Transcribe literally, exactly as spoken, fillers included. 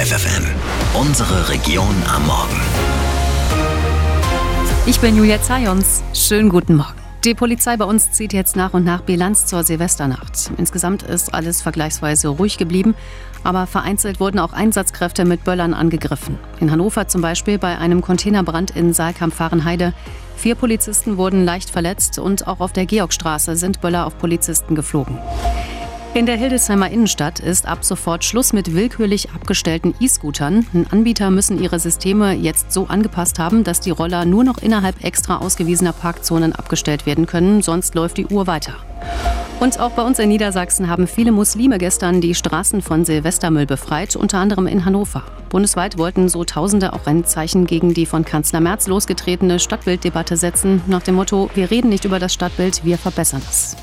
F F M. Unsere Region am Morgen. Ich bin Julia Zajons. Schönen guten Morgen. Die Polizei bei uns zieht jetzt nach und nach Bilanz zur Silvesternacht. Insgesamt ist alles vergleichsweise ruhig geblieben, aber vereinzelt wurden auch Einsatzkräfte mit Böllern angegriffen. In Hannover zum Beispiel bei einem Containerbrand in Saalkamp-Vahrenheide. Vier Polizisten wurden leicht verletzt und auch auf der Georgstraße sind Böller auf Polizisten geflogen. In der Hildesheimer Innenstadt ist ab sofort Schluss mit willkürlich abgestellten E-Scootern. Anbieter müssen ihre Systeme jetzt so angepasst haben, dass die Roller nur noch innerhalb extra ausgewiesener Parkzonen abgestellt werden können, sonst läuft die Uhr weiter. Und auch bei uns in Niedersachsen haben viele Muslime gestern die Straßen von Silvestermüll befreit, unter anderem in Hannover. Bundesweit wollten so Tausende auch ein Zeichen gegen die von Kanzler Merz losgetretene Stadtbilddebatte setzen, nach dem Motto: Wir reden nicht über das Stadtbild, wir verbessern es.